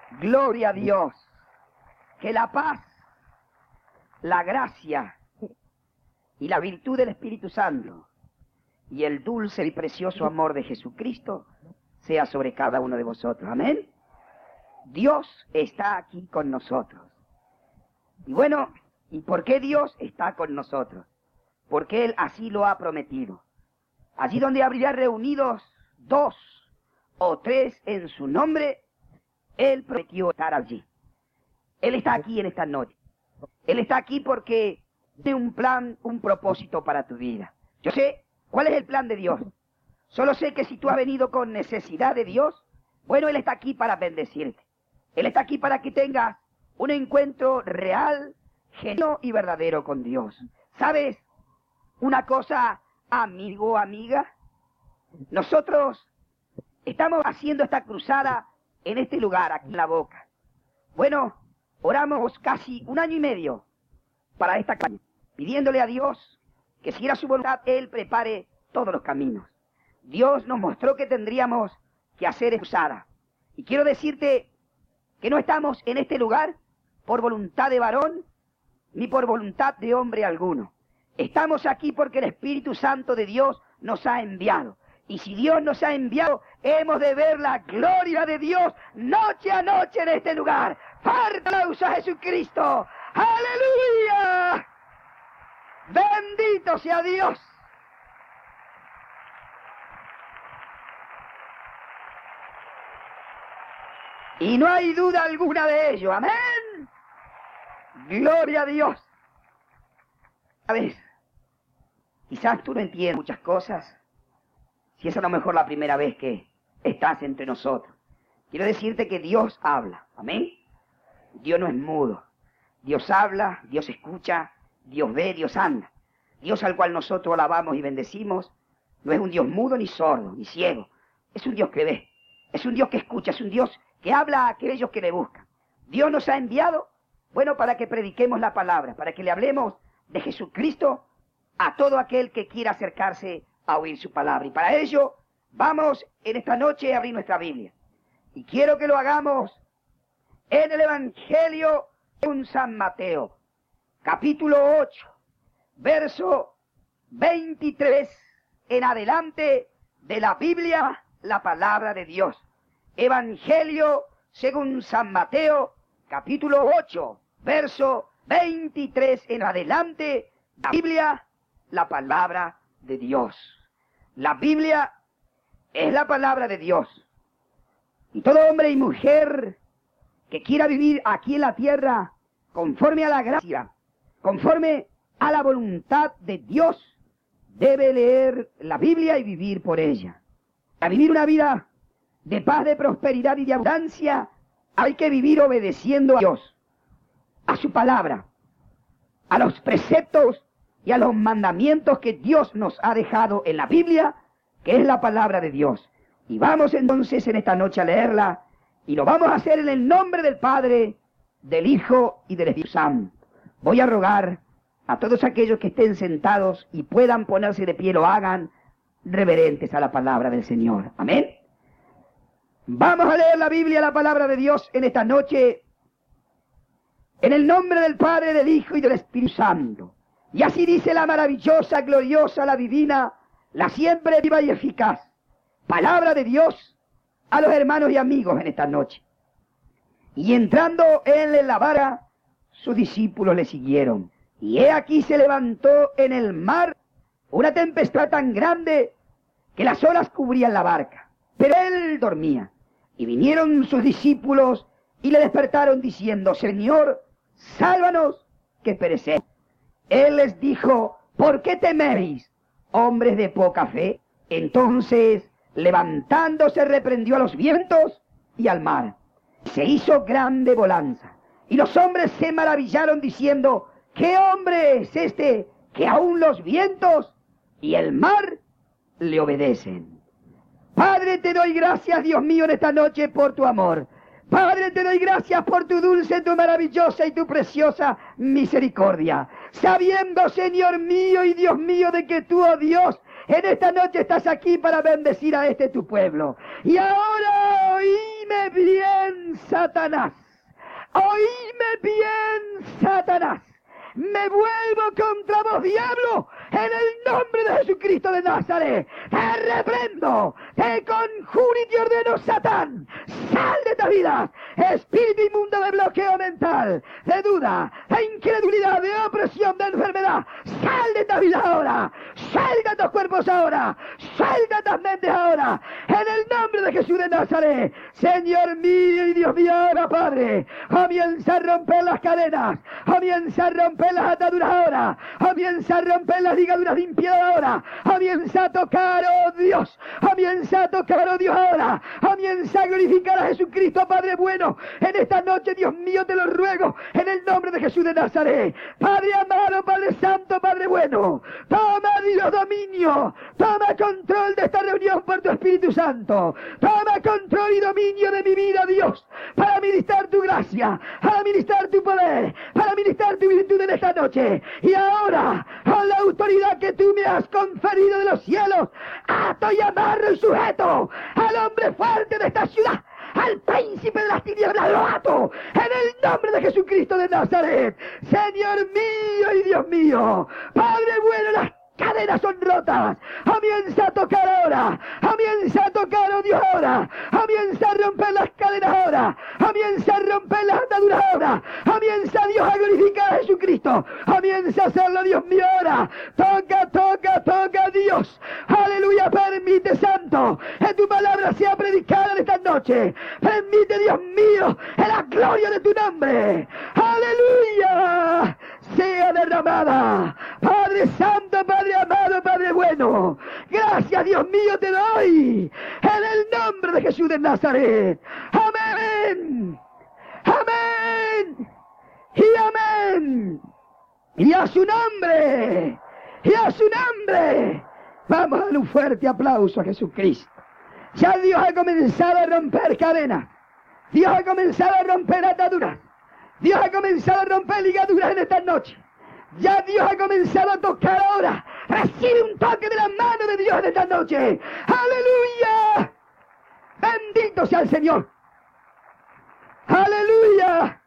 Gloria a Dios. Que la paz, la gracia y la virtud del Espíritu Santo y el dulce y precioso amor de Jesucristo sea sobre cada uno de vosotros. Amén. Dios está aquí con nosotros. Y bueno, ¿y por qué Dios está con nosotros? Porque Él así lo ha prometido. Allí donde habría reunidos 2 o 3 en su nombre, Él prometió estar allí. Él está aquí en esta noche. Él está aquí porque tiene un plan, un propósito para tu vida. Yo sé cuál es el plan de Dios. Solo sé que si tú has venido con necesidad de Dios, bueno, Él está aquí para bendecirte. Él está aquí para que tengas un encuentro real, genuino y verdadero con Dios. ¿Sabes una cosa, amigo, amiga? Nosotros estamos haciendo esta cruzada en este lugar, aquí en La Boca. Bueno, oramos casi 1 año y medio para esta calle, pidiéndole a Dios que si era su voluntad, Él prepare todos los caminos. Dios nos mostró que tendríamos que hacer esta cruzada. Y quiero decirte que no estamos en este lugar por voluntad de varón, ni por voluntad de hombre alguno. Estamos aquí porque el Espíritu Santo de Dios nos ha enviado. Y si Dios nos ha enviado, hemos de ver la gloria de Dios noche a noche en este lugar. ¡Fuerte aplauso a Jesucristo! ¡Aleluya! ¡Bendito sea Dios! Y no hay duda alguna de ello. ¡Amén! ¡Gloria a Dios! ¿Sabes? Quizás tú no entiendes muchas cosas. Si es a lo mejor la primera vez que estás entre nosotros. Quiero decirte que Dios habla. ¿Amén? Dios no es mudo. Dios habla, Dios escucha, Dios ve, Dios anda. Dios al cual nosotros alabamos y bendecimos no es un Dios mudo ni sordo, ni ciego. Es un Dios que ve. Es un Dios que escucha. Es un Dios que habla a aquellos que le buscan. Dios nos ha enviado, bueno, para que prediquemos la palabra, para que le hablemos de Jesucristo a todo aquel que quiera acercarse a oír su palabra. Y para ello vamos en esta noche a abrir nuestra Biblia. Y quiero que lo hagamos en el Evangelio de San Mateo, capítulo 8, verso 23 en adelante de la Biblia, la palabra de Dios. Evangelio según San Mateo, capítulo 8, verso 23 en adelante, la Biblia, la palabra de Dios. La Biblia es la palabra de Dios. Y todo hombre y mujer que quiera vivir aquí en la tierra conforme a la gracia, conforme a la voluntad de Dios, debe leer la Biblia y vivir por ella. Para vivir una vida de paz, de prosperidad y de abundancia, hay que vivir obedeciendo a Dios, a su palabra, a los preceptos y a los mandamientos que Dios nos ha dejado en la Biblia, que es la palabra de Dios. Y vamos entonces en esta noche a leerla, y lo vamos a hacer en el nombre del Padre, del Hijo y del Espíritu Santo. Voy a rogar a todos aquellos que estén sentados y puedan ponerse de pie, lo hagan reverentes a la palabra del Señor. Amén. Vamos a leer la Biblia, la palabra de Dios en esta noche, en el nombre del Padre, del Hijo y del Espíritu Santo. Y así dice la maravillosa, gloriosa, la divina, la siempre viva y eficaz palabra de Dios a los hermanos y amigos en esta noche. Y entrando él en la barca, sus discípulos le siguieron. Y he aquí se levantó en el mar una tempestad tan grande que las olas cubrían la barca. Pero él dormía. Y vinieron sus discípulos y le despertaron diciendo: Señor, sálvanos, que perecemos. Él les dijo: ¿por qué teméis, hombres de poca fe? Entonces, levantándose, reprendió a los vientos y al mar. Se hizo grande bonanza. Y los hombres se maravillaron diciendo: ¿qué hombre es este que aún los vientos y el mar le obedecen? Padre, te doy gracias, Dios mío, en esta noche por tu amor. Padre, te doy gracias por tu dulce, tu maravillosa y tu preciosa misericordia. Sabiendo, Señor mío y Dios mío, de que tú, oh Dios, en esta noche estás aquí para bendecir a este tu pueblo. Y ahora oí Oíme bien, Satanás. Oíme bien, Satanás. Me vuelvo contra vos, diablo, en el nombre de Jesucristo de Nazaret. Te reprendo, te conjuro y te ordeno, Satán. Sal de esta vida, espíritu inmundo de bloqueo mental, de duda, de incredulidad, de opresión, de enfermedad. Sal de esta vida ahora. Salga estos cuerpos ahora. Salga estas mentes ahora. En el nombre de Jesús de Nazaret. Señor mío y Dios mío, ahora, Padre, comienza a romper las cadenas. Comienza a romper las ataduras ahora. Comienza a romper las ligaduras de impiedad ahora. Comienza a tocar, oh Dios. Comienza a tocar, oh Dios, ahora. Comienza a glorificar a Jesucristo, Padre bueno. En esta noche, Dios mío, te lo ruego, en el nombre de Jesús de Nazaret. Padre amado, Padre santo, Padre bueno. Toma, Dios, dominio. Toma control de esta reunión por tu Espíritu Santo. Toma control y dominio de mi vida, Dios. Para ministrar tu gracia. Para ministrar tu poder. Para ministrar tu virtud en esta noche. Y ahora, con la autoridad que tú me has conferido de los cielos, ato y amarro y sujeto al hombre fuerte de esta ciudad, al príncipe de las tinieblas, lo ato en el nombre de Jesucristo de Nazaret. Señor mío y Dios mío, Padre bueno, las cadenas son rotas. Comienza a tocar ahora. Comienza a tocar, oh Dios, ahora. Comienza a romper las cadenas ahora. Comienza a romper las ataduras ahora. Comienza, Dios, a glorificar a Jesucristo. Comienza a hacerlo, Dios mío, ahora. Toca, toca, toca, Dios. Aleluya, permite, Santo, que tu palabra sea predicada en esta noche. Permite, Dios mío, en la gloria de tu nombre. Aleluya, sea derramada. Padre Santo, Padre amado, Padre bueno, gracias, Dios mío, te doy en el nombre de Jesús de Nazaret. Amén, amén y amén. Y a su nombre, y a su nombre, vamos a dar un fuerte aplauso a Jesucristo. Ya Dios ha comenzado a romper cadenas. Dios ha comenzado a romper ataduras. Dios ha comenzado a romper ligaduras en esta noche. Ya Dios ha comenzado a tocar ahora. Recibe un toque de la mano de Dios en esta noche. ¡Aleluya! Bendito sea el Señor. ¡Aleluya!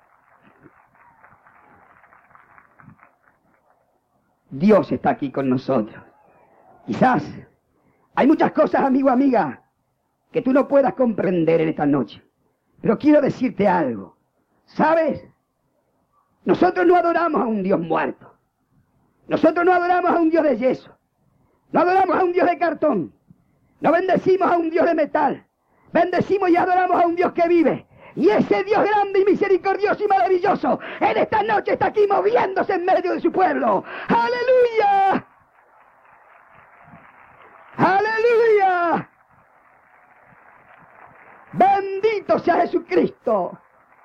Dios está aquí con nosotros. Quizás hay muchas cosas, amigo, amiga, que tú no puedas comprender en esta noche. Pero quiero decirte algo. ¿Sabes? Nosotros no adoramos a un Dios muerto. Nosotros no adoramos a un Dios de yeso. No adoramos a un Dios de cartón. No bendecimos a un Dios de metal. Bendecimos y adoramos a un Dios que vive. Y ese Dios grande y misericordioso y maravilloso, en esta noche está aquí moviéndose en medio de su pueblo. ¡Aleluya! ¡Aleluya! Bendito sea Jesucristo.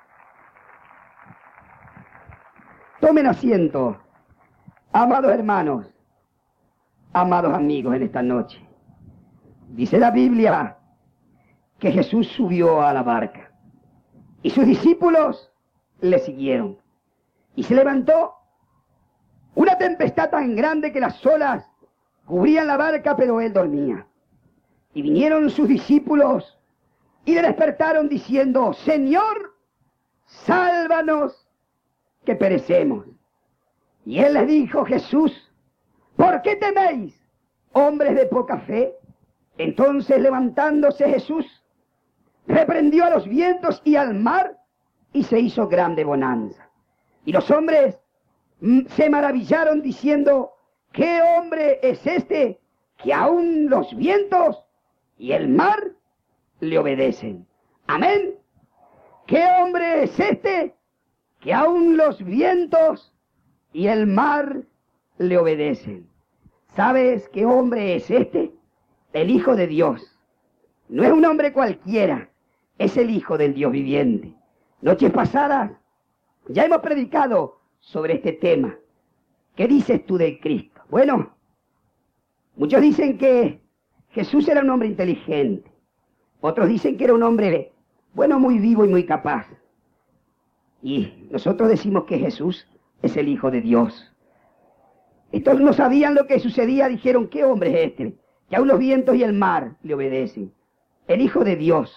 Tomen asiento, amados hermanos, amados amigos, en esta noche. Dice la Biblia que Jesús subió a la barca y sus discípulos le siguieron. Y se levantó una tempestad tan grande que las olas cubrían la barca, pero él dormía. Y vinieron sus discípulos y le despertaron diciendo: Señor, sálvanos, que perecemos. Y él les dijo: Jesús, ¿por qué teméis, hombres de poca fe? Entonces, levantándose Jesús, reprendió a los vientos y al mar, y se hizo grande bonanza. Y los hombres se maravillaron diciendo: ¿qué hombre es este que aún los vientos y el mar le obedecen? Amén. ¿Qué hombre es este que aún los vientos y el mar le obedecen? ¿Sabes qué hombre es este? El Hijo de Dios. No es un hombre cualquiera, es el Hijo del Dios viviente. Noches pasadas ya hemos predicado sobre este tema. ¿Qué dices tú de Cristo? Bueno, muchos dicen que Jesús era un hombre inteligente. Otros dicen que era un hombre, bueno, muy vivo y muy capaz. Y nosotros decimos que Jesús es el Hijo de Dios. Estos no sabían lo que sucedía, dijeron: ¿qué hombre es este? Que aún los vientos y el mar le obedecen. El Hijo de Dios.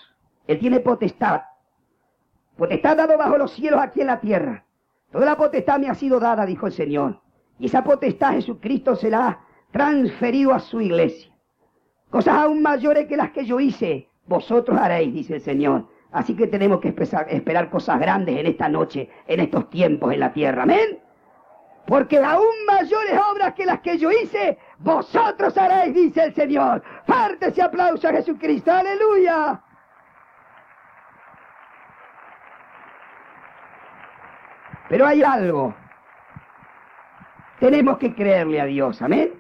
Él tiene potestad. Potestad dado bajo los cielos aquí en la tierra. Toda la potestad me ha sido dada, dijo el Señor. Y esa potestad Jesucristo se la ha transferido a su iglesia. Cosas aún mayores que las que yo hice, vosotros haréis, dice el Señor. Así que tenemos que esperar cosas grandes en esta noche, en estos tiempos en la tierra. Amén. Porque aún mayores obras que las que yo hice, vosotros haréis, dice el Señor. Fuerte ese aplauso a Jesucristo. Aleluya. Pero hay algo. Tenemos que creerle a Dios. Amén.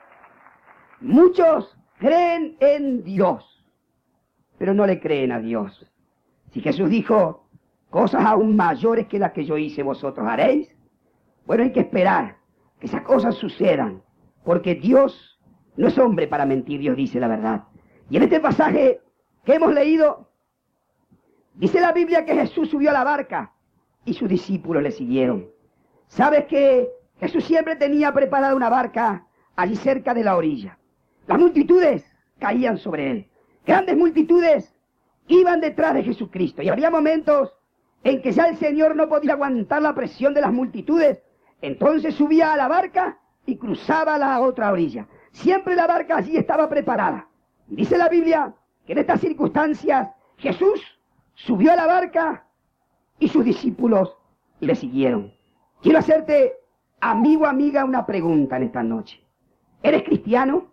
Muchos creen en Dios, pero no le creen a Dios. Si Jesús dijo, cosas aún mayores que las que yo hice, vosotros haréis. Bueno, hay que esperar que esas cosas sucedan, porque Dios no es hombre para mentir, Dios dice la verdad. Y en este pasaje que hemos leído, dice la Biblia que Jesús subió a la barca y sus discípulos le siguieron. ¿Sabes que Jesús siempre tenía preparada una barca allí cerca de la orilla? Las multitudes caían sobre él. Grandes multitudes iban detrás de Jesucristo. Y había momentos en que ya el Señor no podía aguantar la presión de las multitudes. Entonces subía a la barca y cruzaba la otra orilla. Siempre la barca allí estaba preparada. Y dice la Biblia que en estas circunstancias Jesús subió a la barca y sus discípulos le siguieron. Quiero hacerte, amigo, amiga, una pregunta en esta noche. ¿Eres cristiano?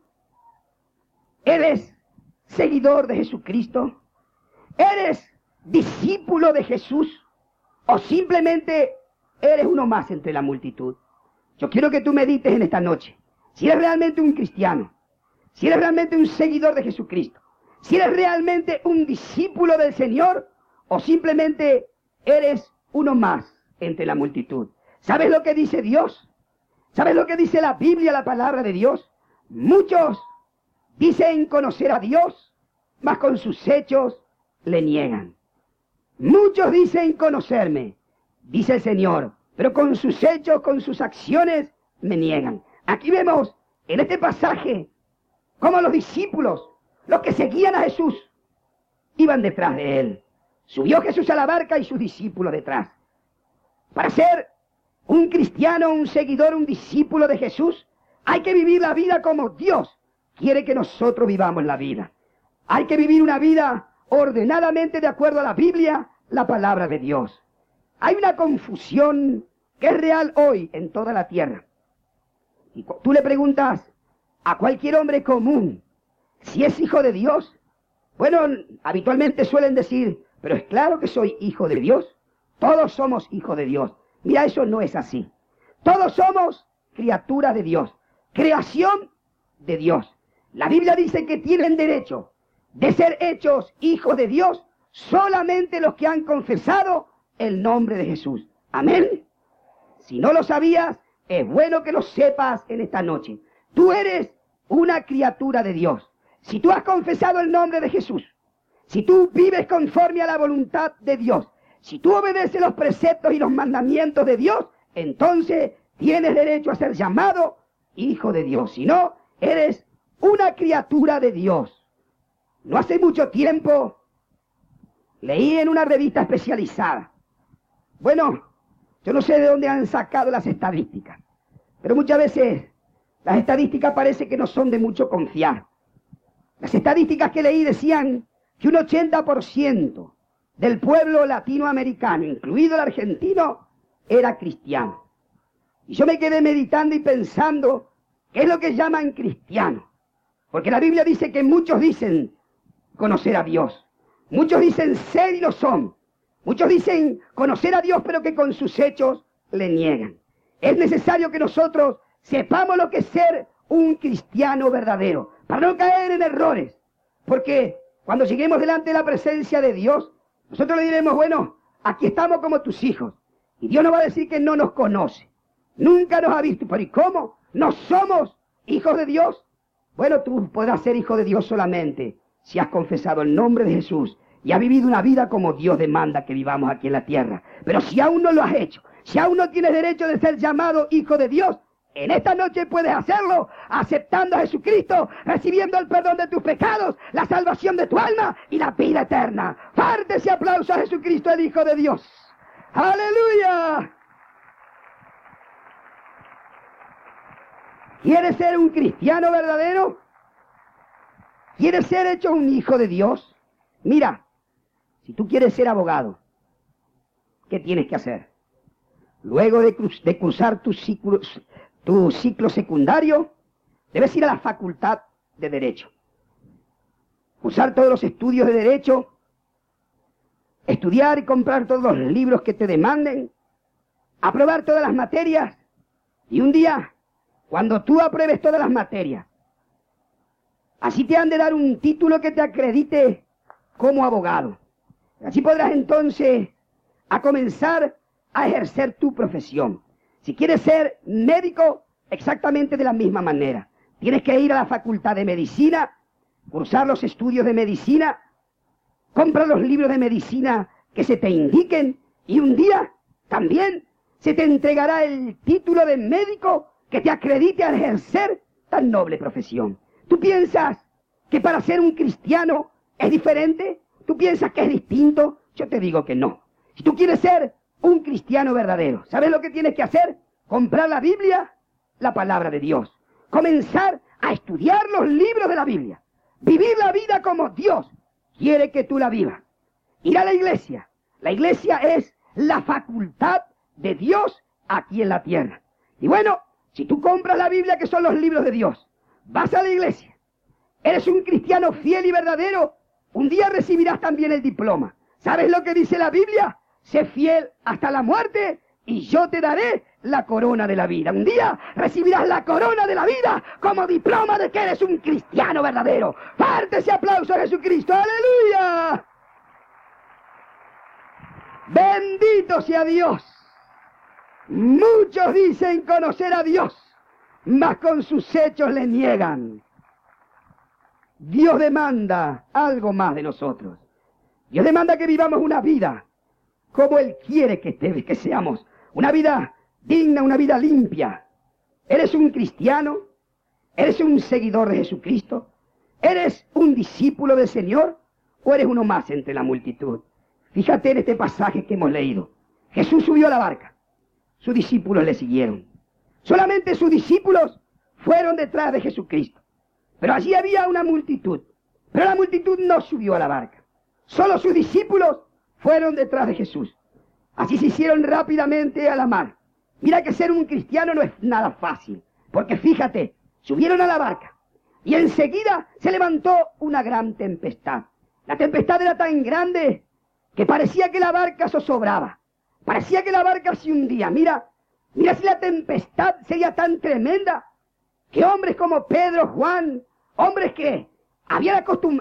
¿Eres seguidor de Jesucristo? ¿Eres discípulo de Jesús? ¿O simplemente eres uno más entre la multitud? Yo quiero que tú medites en esta noche. Si eres realmente un cristiano, si eres realmente un seguidor de Jesucristo, si eres realmente un discípulo del Señor, o simplemente eres uno más entre la multitud. ¿Sabes lo que dice Dios? ¿Sabes lo que dice la Biblia, la palabra de Dios? Muchos dicen conocer a Dios, mas con sus hechos le niegan. Muchos dicen conocerme, dice el Señor, pero con sus hechos, con sus acciones, me niegan. Aquí vemos en este pasaje cómo los discípulos, los que seguían a Jesús, iban detrás de él. Subió Jesús a la barca y sus discípulos detrás. Para ser un cristiano, un seguidor, un discípulo de Jesús, hay que vivir la vida como Dios quiere que nosotros vivamos la vida. Hay que vivir una vida ordenadamente de acuerdo a la Biblia, la palabra de Dios. Hay una confusión que es real hoy en toda la tierra. Y tú le preguntas a cualquier hombre común si es hijo de Dios. Bueno, habitualmente suelen decir, pero es claro que soy hijo de Dios. Todos somos hijos de Dios. Mira, eso no es así. Todos somos criaturas de Dios, creación de Dios. La Biblia dice que tienen derecho de ser hechos hijos de Dios solamente los que han confesado el nombre de Jesús. Amén. Si no lo sabías, es bueno que lo sepas en esta noche. Tú eres una criatura de Dios. Si tú has confesado el nombre de Jesús, si tú vives conforme a la voluntad de Dios, si tú obedeces los preceptos y los mandamientos de Dios, entonces tienes derecho a ser llamado hijo de Dios. Si no, eres una criatura de Dios. No hace mucho tiempo leí en una revista especializada. Bueno, yo no sé de dónde han sacado las estadísticas, pero muchas veces las estadísticas parece que no son de mucho confiar. Las estadísticas que leí decían que un 80% del pueblo latinoamericano, incluido el argentino, era cristiano. Y yo me quedé meditando y pensando, ¿qué es lo que llaman cristiano? Porque la Biblia dice que muchos dicen conocer a Dios. Muchos dicen ser y lo son. Muchos dicen conocer a Dios, pero que con sus hechos le niegan. Es necesario que nosotros sepamos lo que es ser un cristiano verdadero, para no caer en errores. Porque cuando lleguemos delante de la presencia de Dios, nosotros le diremos, bueno, aquí estamos como tus hijos. Y Dios nos va a decir que no nos conoce. Nunca nos ha visto. Pero ¿y cómo? ¿No somos hijos de Dios? Bueno, tú podrás ser hijo de Dios solamente si has confesado el nombre de Jesús y has vivido una vida como Dios demanda que vivamos aquí en la tierra. Pero si aún no lo has hecho, si aún no tienes derecho de ser llamado hijo de Dios, En esta noche puedes hacerlo aceptando a Jesucristo, recibiendo el perdón de tus pecados, la salvación de tu alma y la vida eterna. Fuerte ese aplauso a Jesucristo, el Hijo de Dios. ¡Aleluya! ¿Quieres ser un cristiano verdadero? ¿Quieres ser hecho un hijo de Dios? Mira, si tú quieres ser abogado, ¿qué tienes que hacer? Luego de cursar tu ciclo secundario, debes ir a la facultad de Derecho. Cursar todos los estudios de Derecho, estudiar y comprar todos los libros que te demanden, aprobar todas las materias, y un día, cuando tú apruebes todas las materias, así te han de dar un título que te acredite como abogado. Así podrás entonces a comenzar a ejercer tu profesión. Si quieres ser médico, exactamente de la misma manera. Tienes que ir a la facultad de medicina, cursar los estudios de medicina, compra los libros de medicina que se te indiquen y un día también se te entregará el título de médico que te acredite a ejercer tan noble profesión. ¿Tú piensas que para ser un cristiano es diferente? ¿Tú piensas que es distinto? Yo te digo que no. Si tú quieres ser un cristiano verdadero, ¿sabes lo que tienes que hacer? Comprar la Biblia, la palabra de Dios. Comenzar a estudiar los libros de la Biblia. Vivir la vida como Dios quiere que tú la vivas. Ir a la iglesia. La iglesia es la facultad de Dios aquí en la tierra. Y bueno, si tú compras la Biblia, que son los libros de Dios, vas a la iglesia, eres un cristiano fiel y verdadero, un día recibirás también el diploma. ¿Sabes lo que dice la Biblia? Sé fiel hasta la muerte y yo te daré la corona de la vida. Un día recibirás la corona de la vida como diploma de que eres un cristiano verdadero. Fuerte ese aplauso a Jesucristo. ¡Aleluya! Bendito sea Dios. Muchos dicen conocer a Dios, mas con sus hechos le niegan. Dios demanda algo más de nosotros. Dios demanda que vivamos una vida como Él quiere que seamos. Una vida digna, una vida limpia. ¿Eres un cristiano? ¿Eres un seguidor de Jesucristo? ¿Eres un discípulo del Señor? ¿O eres uno más entre la multitud? Fíjate en este pasaje que hemos leído. Jesús subió a la barca. Sus discípulos le siguieron. Solamente sus discípulos fueron detrás de Jesucristo. Pero allí había una multitud. Pero la multitud no subió a la barca. Solo sus discípulos fueron detrás de Jesús. Así se hicieron rápidamente a la mar. Mira que ser un cristiano no es nada fácil. Porque fíjate, subieron a la barca. Y enseguida se levantó una gran tempestad. La tempestad era tan grande que parecía que la barca zozobraba. Parecía que la barca se hundía. Mira si la tempestad sería tan tremenda que hombres como Pedro, Juan, hombres que habían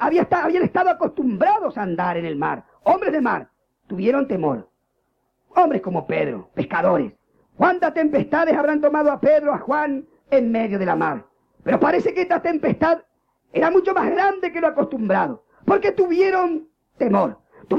estado acostumbrados a andar en el mar, hombres de mar, tuvieron temor. Hombres como Pedro, pescadores. ¿Cuántas tempestades habrán tomado a Pedro, a Juan, en medio de la mar? Pero parece que esta tempestad era mucho más grande que lo acostumbrado, porque tuvieron temor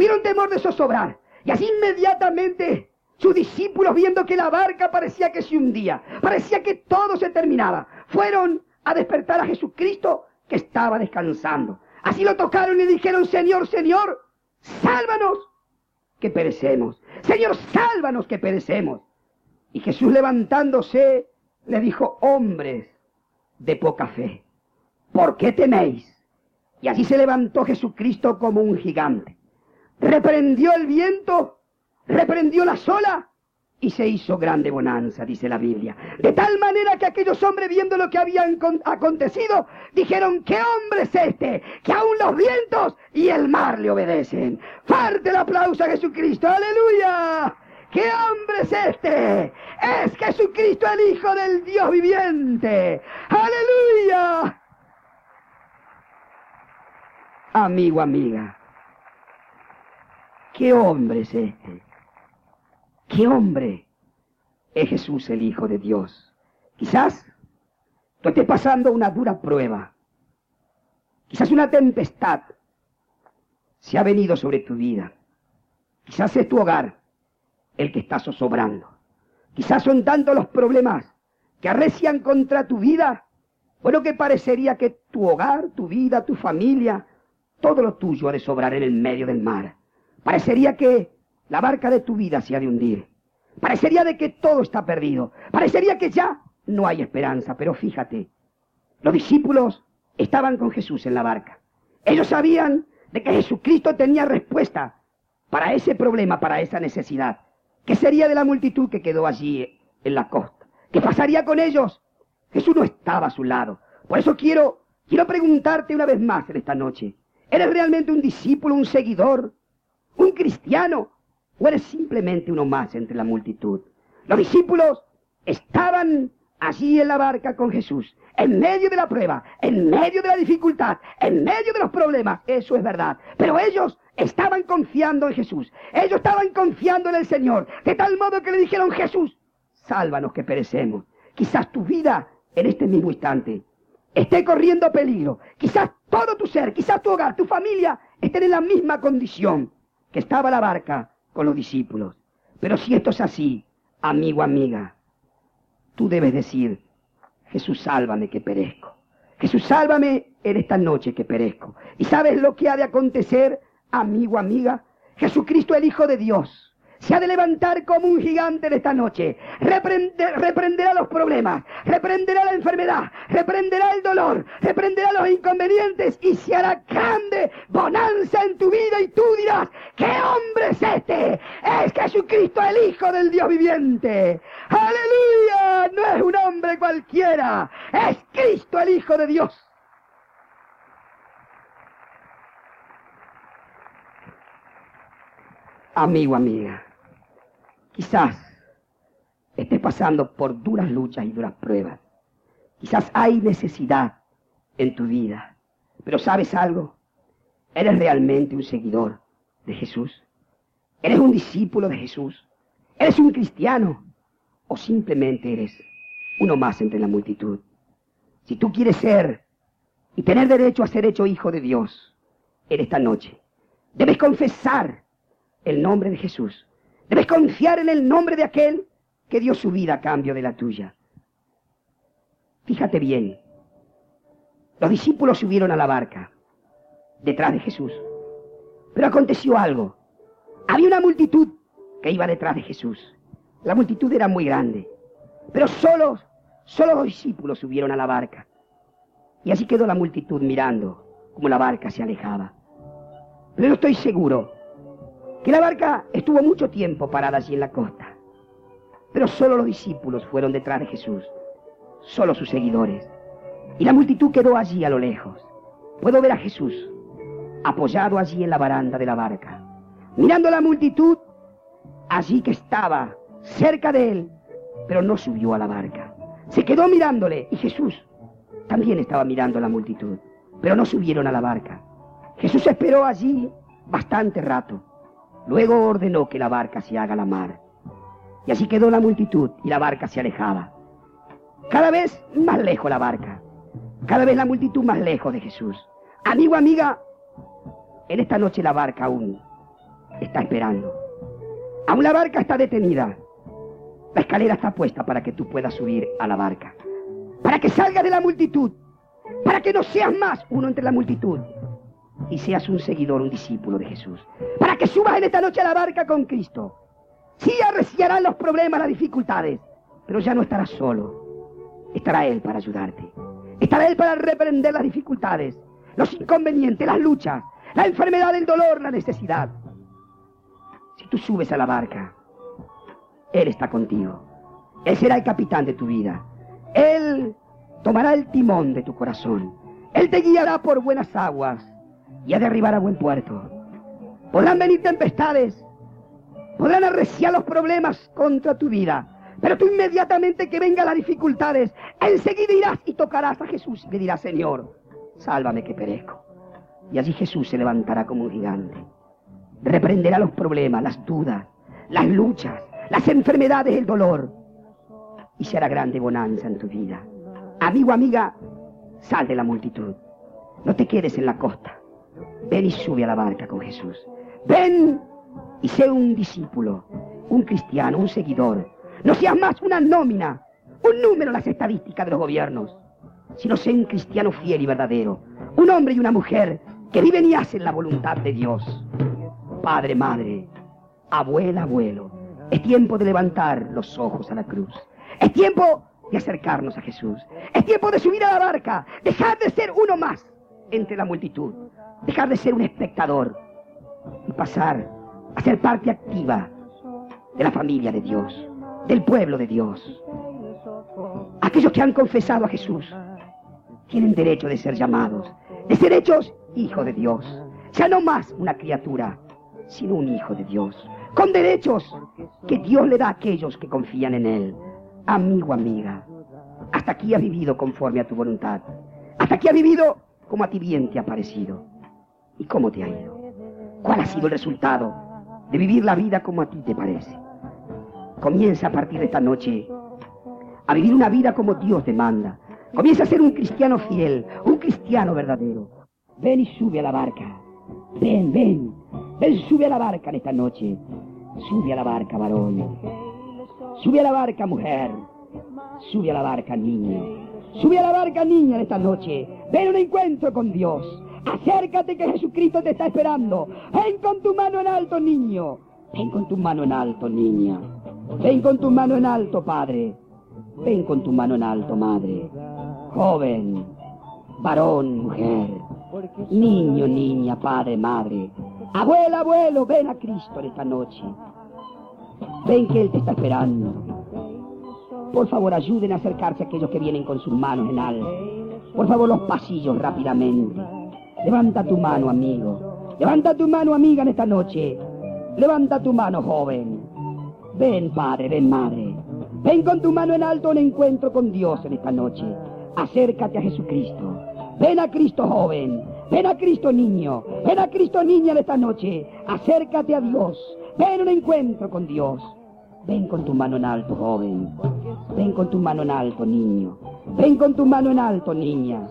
de zozobrar. Y así inmediatamente sus discípulos, viendo que la barca parecía que se hundía, parecía que todo se terminaba, fueron a despertar a Jesucristo que estaba descansando. Así lo tocaron y dijeron: Señor, Señor, sálvanos, que perecemos. Señor, sálvanos, que perecemos. Y Jesús, levantándose, le dijo: hombres de poca fe, ¿por qué teméis? Y así se levantó Jesucristo como un gigante. Reprendió el viento, reprendió la ola y se hizo grande bonanza, dice la Biblia. De tal manera que aquellos hombres, viendo lo que había acontecido, dijeron: ¿qué hombre es este? Que aún los vientos y el mar le obedecen. Fuerte el aplauso a Jesucristo. ¡Aleluya! ¿Qué hombre es este? Es Jesucristo, el Hijo del Dios viviente. ¡Aleluya! Amigo, amiga, ¿qué hombre es este? ¿Qué hombre es Jesús, el Hijo de Dios? Quizás tú estés pasando una dura prueba. Quizás una tempestad se ha venido sobre tu vida. Quizás es tu hogar el que está zozobrando. Quizás son tantos los problemas que arrecian contra tu vida. Bueno, que parecería que tu hogar, tu vida, tu familia, todo lo tuyo ha de sobrar en el medio del mar. Parecería que la barca de tu vida se ha de hundir. Parecería de que todo está perdido. Parecería que ya no hay esperanza. Pero fíjate, los discípulos estaban con Jesús en la barca. Ellos sabían de que Jesucristo tenía respuesta para ese problema, para esa necesidad. ¿Qué sería de la multitud que quedó allí en la costa? ¿Qué pasaría con ellos? Jesús no estaba a su lado. Por eso quiero preguntarte una vez más en esta noche. ¿Eres realmente un discípulo, un seguidor, un cristiano? ¿O eres simplemente uno más entre la multitud? Los discípulos estaban allí en la barca con Jesús, en medio de la prueba, en medio de la dificultad, en medio de los problemas. Eso es verdad. Pero ellos estaban confiando en Jesús. Ellos estaban confiando en el Señor. De tal modo que le dijeron: Jesús, sálvanos que perecemos. Quizás tu vida en este mismo instante esté corriendo peligro. Quizás todo tu ser, quizás tu hogar, tu familia estén en la misma condición que estaba la barca con los discípulos. Pero si esto es así, amigo, amiga, tú debes decir: Jesús, sálvame que perezco. Jesús, sálvame en esta noche que perezco. ¿Y sabes lo que ha de acontecer, amigo, amiga? Jesucristo, el Hijo de Dios, se ha de levantar como un gigante en esta noche. Reprenderá los problemas, reprenderá la enfermedad, reprenderá el dolor, reprenderá los inconvenientes y se hará grande bonanza en tu vida. Y tú dirás: ¿qué hombre es este? Es Jesucristo, el Hijo del Dios viviente. ¡Aleluya! No es un hombre cualquiera, es Cristo, el Hijo de Dios. Amigo, amiga, quizás estés pasando por duras luchas y duras pruebas. Quizás hay necesidad en tu vida. Pero ¿sabes algo? ¿Eres realmente un seguidor de Jesús? ¿Eres un discípulo de Jesús? ¿Eres un cristiano? ¿O simplemente eres uno más entre la multitud? Si tú quieres ser y tener derecho a ser hecho hijo de Dios en esta noche, debes confesar el nombre de Jesús. Debes confiar en el nombre de aquel que dio su vida a cambio de la tuya. Fíjate bien. Los discípulos subieron a la barca detrás de Jesús. Pero aconteció algo. Había una multitud que iba detrás de Jesús. La multitud era muy grande. Pero solo los discípulos subieron a la barca. Y así quedó la multitud mirando cómo la barca se alejaba. Pero yo estoy seguro que la barca estuvo mucho tiempo parada allí en la costa. Pero solo los discípulos fueron detrás de Jesús, solo sus seguidores. Y la multitud quedó allí a lo lejos. Puedo ver a Jesús apoyado allí en la baranda de la barca, mirando a la multitud allí que estaba cerca de él, pero no subió a la barca. Se quedó mirándole, y Jesús también estaba mirando a la multitud, pero no subieron a la barca. Jesús esperó allí bastante rato. Luego ordenó que la barca se haga a la mar. Y así quedó la multitud y la barca se alejaba. Cada vez más lejos la barca. Cada vez la multitud más lejos de Jesús. Amigo, amiga, en esta noche la barca aún está esperando. Aún la barca está detenida. La escalera está puesta para que tú puedas subir a la barca. Para que salgas de la multitud. Para que no seas más uno entre la multitud. Y seas un seguidor, un discípulo de Jesús. Para que subas en esta noche a la barca con Cristo. Sí, arreciarán los problemas, las dificultades, pero ya no estarás solo. Estará Él para ayudarte. Estará Él para reprender las dificultades, los inconvenientes, las luchas, la enfermedad, el dolor, la necesidad. Si tú subes a la barca, Él está contigo. Él será el capitán de tu vida. Él tomará el timón de tu corazón. Él te guiará por buenas aguas y ha de arribar a buen puerto. Podrán venir tempestades, podrán arreciar los problemas contra tu vida, pero tú inmediatamente que vengan las dificultades, enseguida irás y tocarás a Jesús y le dirás: Señor, sálvame que perezco. Y allí Jesús se levantará como un gigante, reprenderá los problemas, las dudas, las luchas, las enfermedades, el dolor, y se hará grande bonanza en tu vida. Amigo, amiga, sal de la multitud, no te quedes en la costa. Ven y sube a la barca con Jesús. Ven y sé un discípulo, un cristiano, un seguidor. No seas más una nómina, un número en las estadísticas de los gobiernos, sino sé un cristiano fiel y verdadero, un hombre y una mujer que viven y hacen la voluntad de Dios. Padre, madre, abuela, abuelo, es tiempo de levantar los ojos a la cruz. Es tiempo de acercarnos a Jesús. Es tiempo de subir a la barca, dejar de ser uno más entre la multitud, dejar de ser un espectador y pasar a ser parte activa de la familia de Dios, del pueblo de Dios. Aquellos que han confesado a Jesús tienen derecho de ser llamados, de ser hechos hijos de Dios. Ya no más una criatura, sino un hijo de Dios, con derechos que Dios le da a aquellos que confían en Él. Amigo, amiga, hasta aquí has vivido conforme a tu voluntad. Hasta aquí has vivido como a ti bien te ha parecido. ¿Y cómo te ha ido? ¿Cuál ha sido el resultado de vivir la vida como a ti te parece? Comienza a partir de esta noche a vivir una vida como Dios demanda. Comienza a ser un cristiano fiel, un cristiano verdadero. Ven y sube a la barca. Ven, ven. Ven, sube a la barca en esta noche. Sube a la barca, varón. Sube a la barca, mujer. Sube a la barca, niño. Sube a la barca, niña, en esta noche. Ven a un encuentro con Dios. Acércate que Jesucristo te está esperando. Ven con tu mano en alto, niño. Ven con tu mano en alto, niña. Ven con tu mano en alto, padre. Ven con tu mano en alto, madre. Joven, varón, mujer, niño, niña, padre, madre, abuela, abuelo, ven a Cristo en esta noche. Ven que Él te está esperando. Por favor, ayuden a acercarse a aquellos que vienen con sus manos en alto. Por favor, los pasillos rápidamente. Levanta tu mano, amigo. Levanta tu mano, amiga, en esta noche. Levanta tu mano, joven. Ven, padre, ven, madre. Ven con tu mano en alto a un encuentro con Dios en esta noche. Acércate a Jesucristo. Ven a Cristo, joven. Ven a Cristo, niño. Ven a Cristo, niña, en esta noche. Acércate a Dios. Ven a un encuentro con Dios. Ven con tu mano en alto, joven. Ven con tu mano en alto, niño. Ven con tu mano en alto, niña.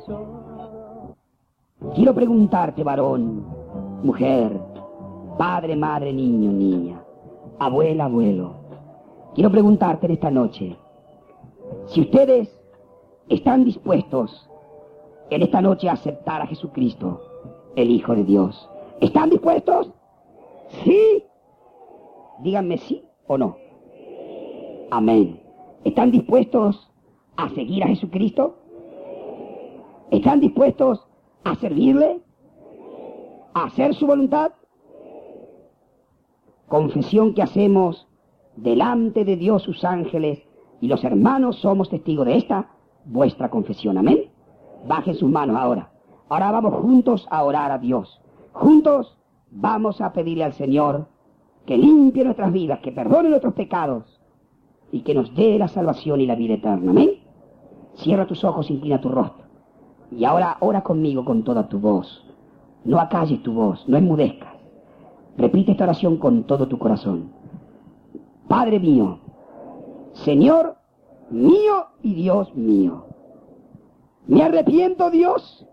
Quiero preguntarte, varón, mujer, padre, madre, niño, niña, abuela, abuelo. Quiero preguntarte en esta noche, si ustedes están dispuestos en esta noche a aceptar a Jesucristo, el Hijo de Dios. ¿Están dispuestos? ¿Sí? Díganme sí o no. Amén. ¿Están dispuestos a seguir a Jesucristo? ¿Están dispuestos a servirle? ¿A hacer su voluntad? Confesión que hacemos delante de Dios, sus ángeles, y los hermanos somos testigos de esta, vuestra confesión. Amén. Bajen sus manos ahora. Ahora vamos juntos a orar a Dios. Juntos vamos a pedirle al Señor que limpie nuestras vidas, que perdone nuestros pecados y que nos dé la salvación y la vida eterna. Amén. Cierra tus ojos, inclina tu rostro. Y ahora ora conmigo con toda tu voz. No acalles tu voz, no enmudezcas. Repite esta oración con todo tu corazón. Padre mío, Señor mío y Dios mío, me arrepiento, Dios,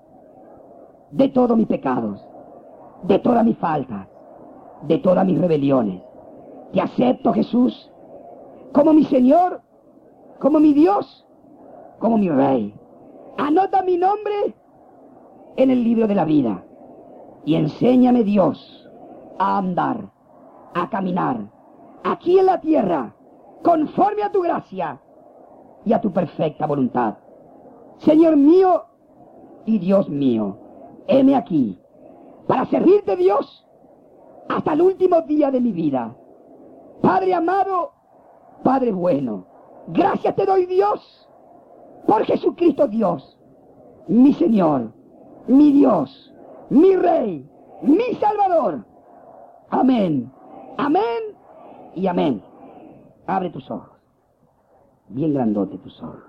de todos mis pecados, de todas mis faltas, de todas mis rebeliones. Te acepto, Jesús, como mi Señor, como mi Dios, como mi Rey. Anota mi nombre en el libro de la vida y enséñame, Dios, a andar, a caminar aquí en la tierra conforme a tu gracia y a tu perfecta voluntad. Señor mío y Dios mío, heme aquí para servirte, Dios, hasta el último día de mi vida. Padre amado, Padre bueno, gracias te doy, Dios, por Jesucristo, Dios, mi Señor, mi Dios, mi Rey, mi Salvador. Amén, amén y amén. Abre tus ojos, bien grandote tus ojos.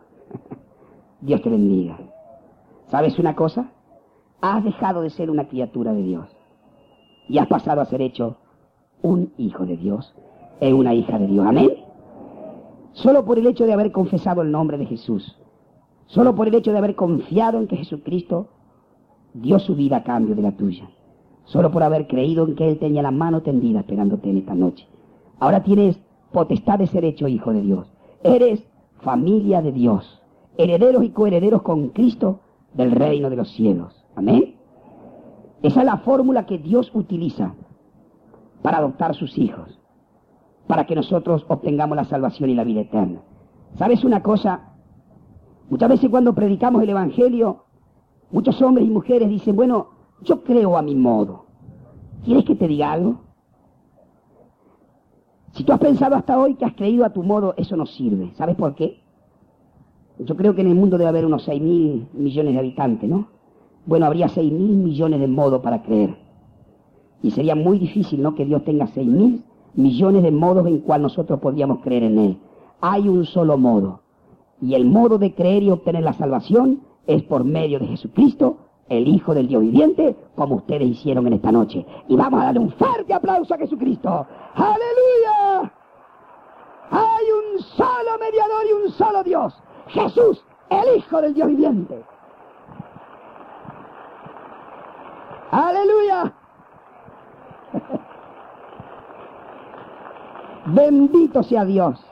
Dios te bendiga. ¿Sabes una cosa? Has dejado de ser una criatura de Dios y has pasado a ser hecho un hijo de Dios y una hija de Dios. Amén. Solo por el hecho de haber confesado el nombre de Jesús, solo por el hecho de haber confiado en que Jesucristo dio su vida a cambio de la tuya, solo por haber creído en que Él tenía la mano tendida esperándote en esta noche. Ahora tienes potestad de ser hecho hijo de Dios. Eres familia de Dios, herederos y coherederos con Cristo del reino de los cielos. Amén. Esa es la fórmula que Dios utiliza para adoptar sus hijos, para que nosotros obtengamos la salvación y la vida eterna. ¿Sabes una cosa? Muchas veces cuando predicamos el Evangelio, muchos hombres y mujeres dicen, bueno, yo creo a mi modo. ¿Quieres que te diga algo? Si tú has pensado hasta hoy que has creído a tu modo, eso no sirve. ¿Sabes por qué? Yo creo que en el mundo debe haber unos 6.000 millones de habitantes, ¿no? Bueno, habría 6.000 millones de modos para creer. Y sería muy difícil, ¿no?, que Dios tenga 6.000 millones de modos en cual nosotros podríamos creer en Él. Hay un solo modo. Y el modo de creer y obtener la salvación es por medio de Jesucristo, el Hijo del Dios viviente, como ustedes hicieron en esta noche. Y vamos a darle un fuerte aplauso a Jesucristo. ¡Aleluya! Hay un solo mediador y un solo Dios. Jesús, el Hijo del Dios viviente. ¡Aleluya! Bendito sea Dios.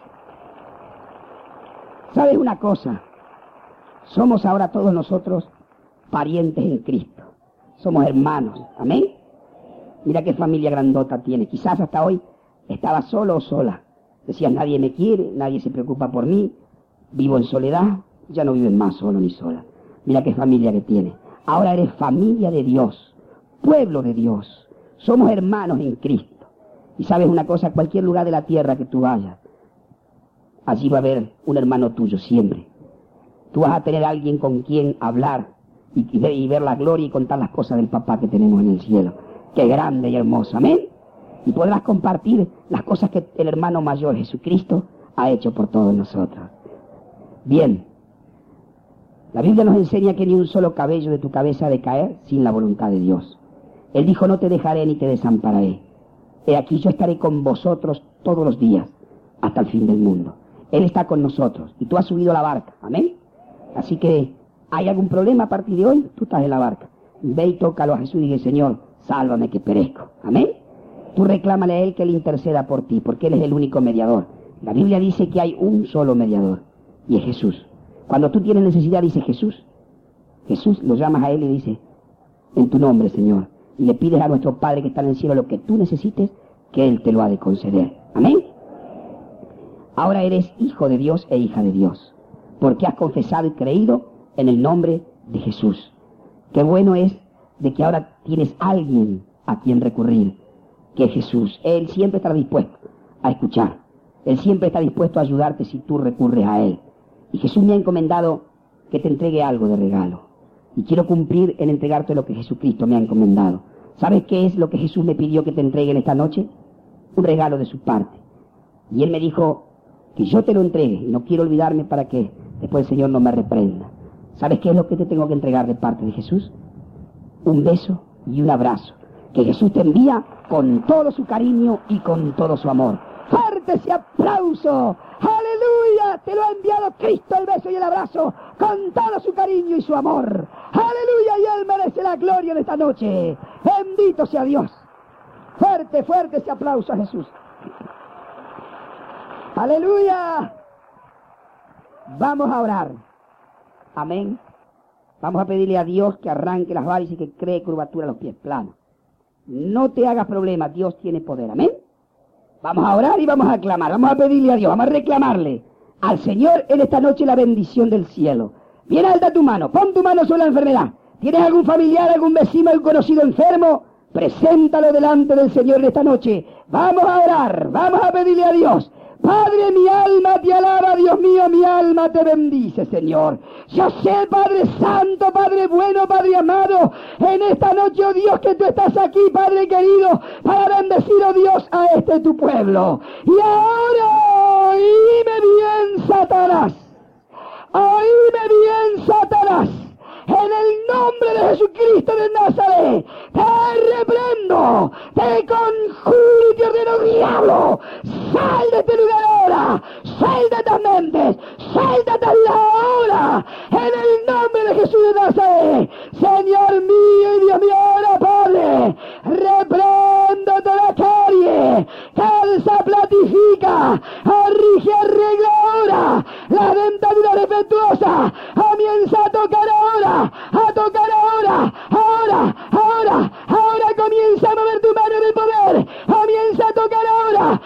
¿Sabes una cosa? Somos ahora todos nosotros parientes en Cristo. Somos hermanos. Amén. Mira qué familia grandota tiene. Quizás hasta hoy estaba solo o sola. Decías, nadie me quiere, nadie se preocupa por mí, vivo en soledad. Ya no vives más solo ni sola. Mira qué familia que tiene. Ahora eres familia de Dios, pueblo de Dios. Somos hermanos en Cristo. Y sabes una cosa, cualquier lugar de la tierra que tú vayas, allí va a haber un hermano tuyo siempre. Tú vas a tener a alguien con quien hablar y ver la gloria y contar las cosas del papá que tenemos en el cielo. Qué grande y hermoso, amén. Y podrás compartir las cosas que el hermano mayor Jesucristo ha hecho por todos nosotros. Bien, la Biblia nos enseña que ni un solo cabello de tu cabeza ha de caer sin la voluntad de Dios. Él dijo, no te dejaré ni te desampararé. He aquí yo estaré con vosotros todos los días, hasta el fin del mundo. Él está con nosotros y tú has subido a la barca, amén. Así que, ¿hay algún problema a partir de hoy? Tú estás en la barca. Ve y tócalo a Jesús y dile, Señor, sálvame que perezco, amén. Tú reclámale a Él que Él interceda por ti, porque Él es el único mediador. La Biblia dice que hay un solo mediador, y es Jesús. Cuando tú tienes necesidad, dice Jesús. Jesús, lo llamas a Él y dice, en tu nombre, Señor. Y le pides a nuestro Padre que está en el cielo lo que tú necesites, que Él te lo ha de conceder. Amén. Ahora eres hijo de Dios e hija de Dios, porque has confesado y creído en el nombre de Jesús. Qué bueno es de que ahora tienes alguien a quien recurrir, que es Jesús. Él siempre está dispuesto a escuchar. Él siempre está dispuesto a ayudarte si tú recurres a Él. Y Jesús me ha encomendado que te entregue algo de regalo. Y quiero cumplir en entregarte lo que Jesucristo me ha encomendado. ¿Sabes qué es lo que Jesús me pidió que te entregue en esta noche? Un regalo de su parte. Y Él me dijo que yo te lo entregue. Y no quiero olvidarme para que después el Señor no me reprenda. ¿Sabes qué es lo que te tengo que entregar de parte de Jesús? Un beso y un abrazo, que Jesús te envía con todo su cariño y con todo su amor. ¡Fuerte ese aplauso! ¡Aleluya! Te lo ha enviado Cristo, el beso y el abrazo, con todo su cariño y su amor. ¡Aleluya! Y Él merece la gloria de esta noche. ¡Bendito sea Dios! ¡Fuerte, fuerte ese aplauso a Jesús! ¡Aleluya! Vamos a orar. Amén. Vamos a pedirle a Dios que arranque las varices y que cree curvatura a los pies planos. No te hagas problema, Dios tiene poder. Amén. Vamos a orar y vamos a clamar. Vamos a pedirle a Dios, vamos a reclamarle al Señor en esta noche la bendición del cielo. Bien alta tu mano, pon tu mano sobre la enfermedad. ¿Tienes algún familiar, algún vecino, algún conocido enfermo? Preséntalo delante del Señor en esta noche. Vamos a orar, vamos a pedirle a Dios. Padre, mi alma te alaba, Dios mío, mi alma te bendice, Señor. Yo sé, Padre Santo, Padre bueno, Padre amado, en esta noche, oh Dios, que tú estás aquí, Padre querido, para bendecir, oh Dios, a este tu pueblo. Y ahora, oíme bien, Satanás. Oíme bien, Satanás. En el nombre de Jesucristo de Nazaret, te reprendo, te conjuro y te ordeno, diablo, sal de este lugar ahora, sal de estas mentes, sal de estas vidas ahora, en el nombre de Jesús de Nazaret. Señor mío y Dios mío, ahora, Padre, reprendo toda carie, calza, platifica, rige, arregla ahora la dentadura defectuosa, comienza a tocar ahora, ahora comienza a mover tu mano de poder, comienza a tocar ahora,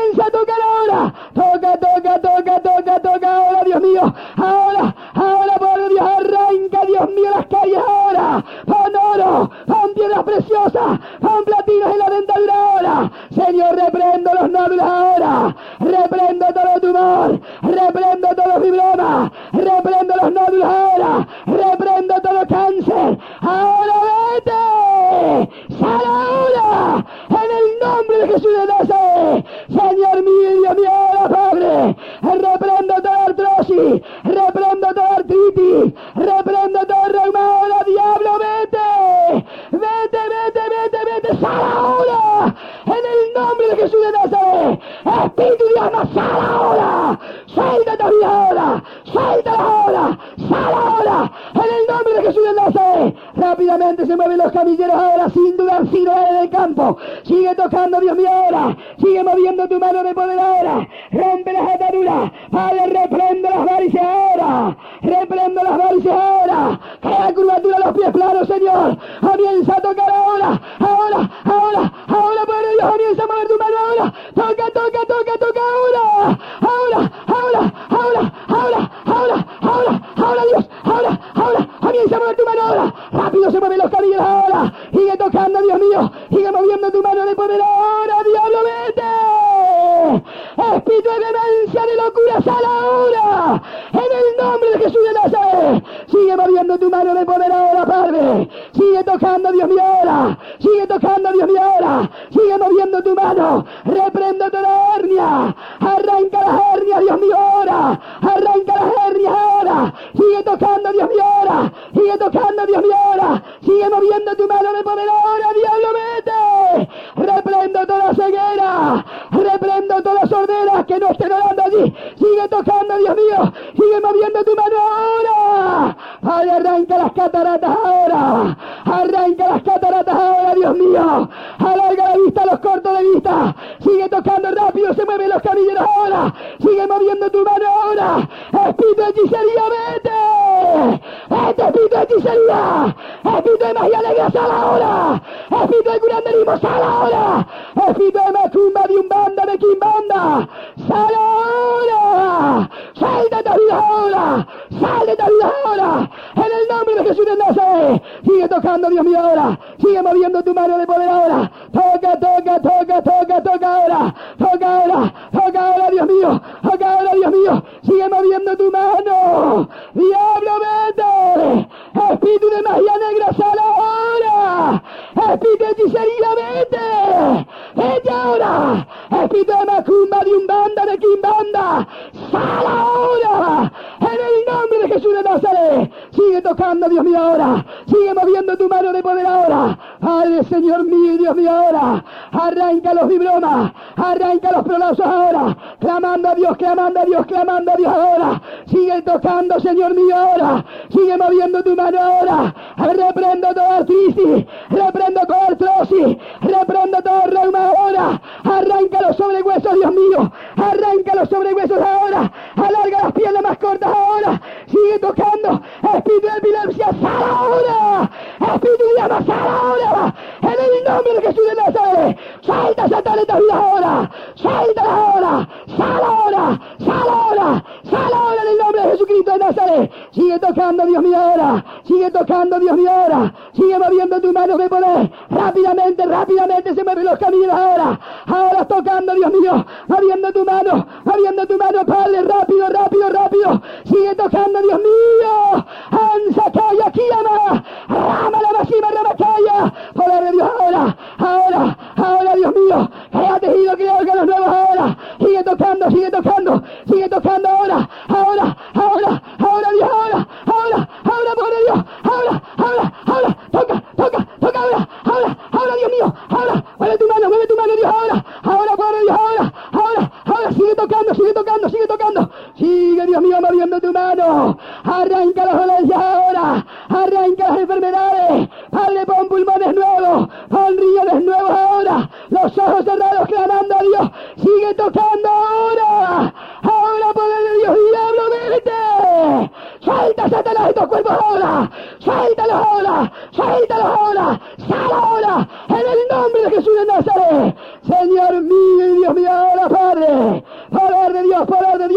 toca ahora, Dios mío, ahora por Dios, arranca, Dios mío, las calles ahora, pon oro, pon piedras preciosas, pon platinos en la dentadura ahora, Señor, reprendo los nódulos ahora, reprendo todo tumor, reprendo todo fibroma, reprendo los nódulos ahora, reprendo todo cáncer, ahora vete, sal ahora, en el nombre de Jesús de Nazaret, Señor mío y Dios mío, ahora Padre, reprendo toda artrosis, reprendo toda artritis, reprendo todo reuma, ahora diablo, vete, sal ahora, en el nombre de Jesús de Nazaret, Espíritu de alma, sal ahora, suéltate ahora, sal ahora, en el nombre de Jesús de Nazaret. Rápidamente se mueven los camilleros ahora, sin dudar, sin en el campo, sigue tocando, Dios mío, ahora, sigue moviendo tu mano de poder ahora, rompe las ataduras, Padre, reprendo las varices ahora, crea curvatura a los pies planos, Señor, comienza a tocar ahora, Padre Dios, comienza a mover tu mano ahora, toca ahora, Dios, ahora, comienza a mover tu mano ahora, rápido se mueven los camilleros ahora, sigue tocando, Dios mío, sigue moviendo tu mano de poder ahora, diablo, vete, espíritu de demencia, de locura, sal ahora, en el nombre de Jesús de Nazaret, sigue moviendo tu mano de poder ahora, Padre, sigue tocando, Dios mío, ahora, sigue moviendo tu mano, reprendo toda hernia, arranca las hernias, Dios mío, ahora, sigue tocando, Dios mío, ahora, sigue moviendo tu mano de poder ahora, diablo, vete, reprendo toda ceguera, reprendo toda sordera que no estén orando allí, sigue tocando, Dios mío, sigue moviendo tu mano ahora, Padre, arranca las cataratas ahora, Dios mío, alarga la vista, los cortos de vista, sigue tocando rápido, se mueven los camilleros ahora, sigue moviendo tu mano ahora, espíritu de hechicería, vete, espíritu de hechicería, espíritu de magia negra, sal ahora, espíritu de curanderismo, sal ahora, espíritu de macumba, de umbanda, de quimbanda, sal ahora, sal de tu vida ahora, en el nombre de Jesús de Nazaret, sigue tocando, Dios mío, ahora, sigue moviendo tu mano de poder ahora, toca ahora, Dios mío, sigue moviendo tu mano, diablo, vete, espíritu de magia negra, sal ahora, espíritu de hechicería, vete ahora, espíritu de macumba, de umbanda, de quimbanda, sal ahora, en el nombre de Jesús de Nazaret, sigue tocando, Dios mío, ahora, sigue moviendo tu mano de poder ahora, Padre, Señor mío, Dios mío, ahora, arranca los fibromas, arranca los prolapsos ahora, clamando a Dios ahora, sigue tocando, Señor mío, ahora, sigue moviendo tu mano ahora, reprendo toda artritis, reprendo toda artrosis, reprendo todo reuma ahora, arranca los sobrehuesos, Dios mío, ahora, alarga las piernas más cortas ahora, sigue tocando, espíritu de epilepsia, sal ahora, espíritu de llama, sal ahora, en el nombre de Jesús de Nazaret, suelta Satanás esta vida ahora, suéltala ahora, sal ahora, en el nombre de Jesucristo de Nazaret, sigue tocando, Dios mío, ahora, sigue moviendo tu mano de poder, rápidamente se mueven los caminos ahora tocando, Dios mío, moviendo tu mano, Padre, rápido, sigue tocando, Dios mío, ansa calla, Kiyama, rama la máxima, rama calla, poder de Dios ahora, Dios mío, crea tejido, crea órganos nuevos ahora, sigue tocando ahora, Dios, ahora, poder de Dios, ahora, toca ahora, Dios mío, ahora, mueve tu mano, Dios, ahora, poder de Dios, ahora, sigue tocando, sigue, Dios mío, moviendo tu mano, arranca las dolencias ahora, arranca las enfermedades, Padre, pon pulmones nuevos, pon riñones nuevos ahora, los ojos cerrados clamando a Dios, sigue tocando ahora, poder de Dios,